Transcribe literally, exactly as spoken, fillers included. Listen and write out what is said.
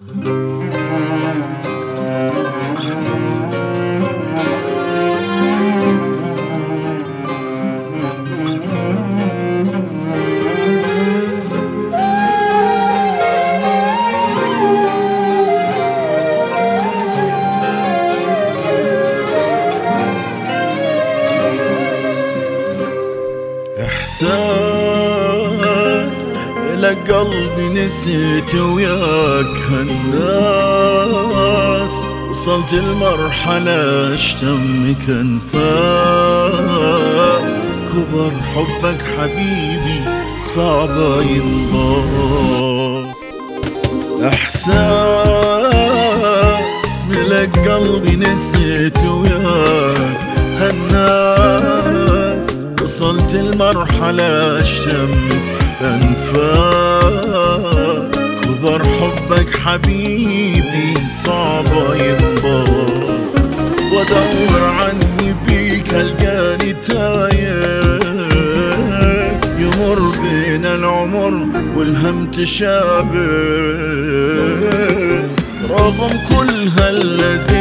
إحساس لك قلبي نسيت وياك هالناس، وصلت المرحلة اشتمك انفاس، كبر حبك حبيبي صعبة ينباس. إحساس ملك قلبي نسيت وياك هالناس، وصلت المرحلة اشتمك انفاس، كبر حبك حبيبي صعبة ينباس. وادور عني بيك القاني تايه، يمر بين العمر والهم تشابه، رغم كل هاللذات